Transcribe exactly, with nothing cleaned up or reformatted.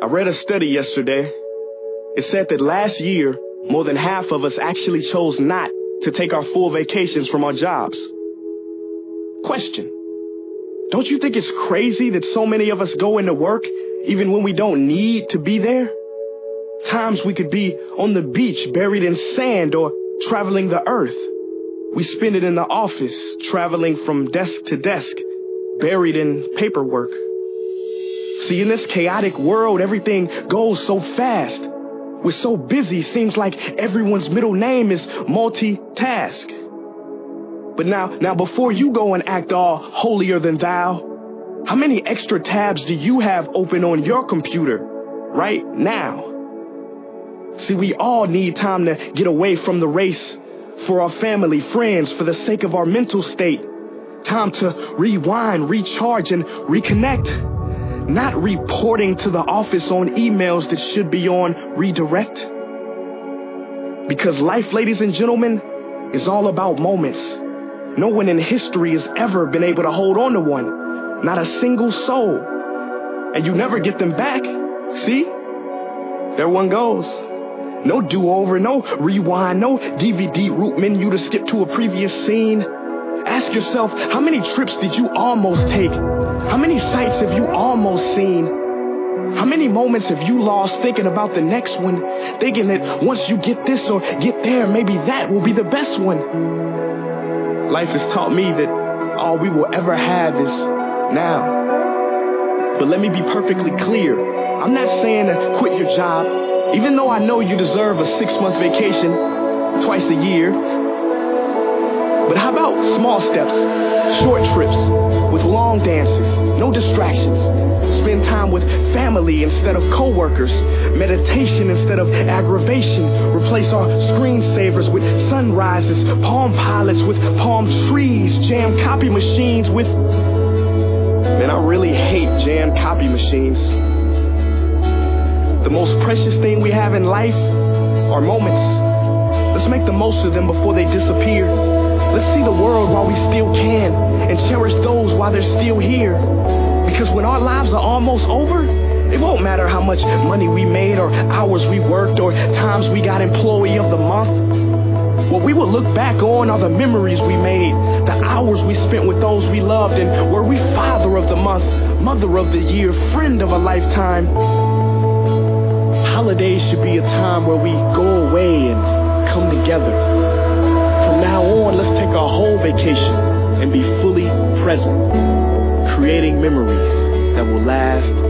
I read a study yesterday. It said that last year, more than half of us actually chose not to take our full vacations from our jobs. Question. Don't you think it's crazy that so many of us go into work even when we don't need to be there? Times we could be on the beach buried in sand or traveling the earth. We spend it in the office, traveling from desk to desk, buried in paperwork. See, in this chaotic world, everything goes so fast. We're so busy, seems like everyone's middle name is multitask. But now, now before you go and act all holier than thou, how many extra tabs do you have open on your computer right now? See, we all need time to get away from the race for our family, friends, for the sake of our mental state. Time to rewind, recharge, and reconnect. Not reporting to the office on emails that should be on redirect. Because life, ladies and gentlemen, is all about moments. No one in history has ever been able to hold on to one. Not a single soul. And you never get them back. See? There one goes. No do-over, no rewind, no D V D root menu to skip to a previous scene. Ask yourself, how many trips did you almost take? How many sights have you almost seen? How many moments have you lost thinking about the next one? Thinking that once you get this or get there, maybe that will be the best one. Life has taught me that all we will ever have is now. But let me be perfectly clear. I'm not saying to quit your job, even though I know you deserve a six-month vacation twice a year. But how about small steps, short trips, with long dances, no distractions, spend time with family instead of coworkers, meditation instead of aggravation, replace our screensavers with sunrises, palm pilots with palm trees, jam copy machines with... Man, I really hate jam copy machines. The most precious thing we have in life are moments. Let's make the most of them before they disappear. Let's see the world while we still can and cherish those while they're still here. Because when our lives are almost over, it won't matter how much money we made or hours we worked or times we got employee of the month. What we will look back on are the memories we made, the hours we spent with those we loved, and were we father of the month, mother of the year, friend of a lifetime. Holidays should be a time where we go away and come together. From now on, let's take our whole vacation and be fully present, creating memories that will last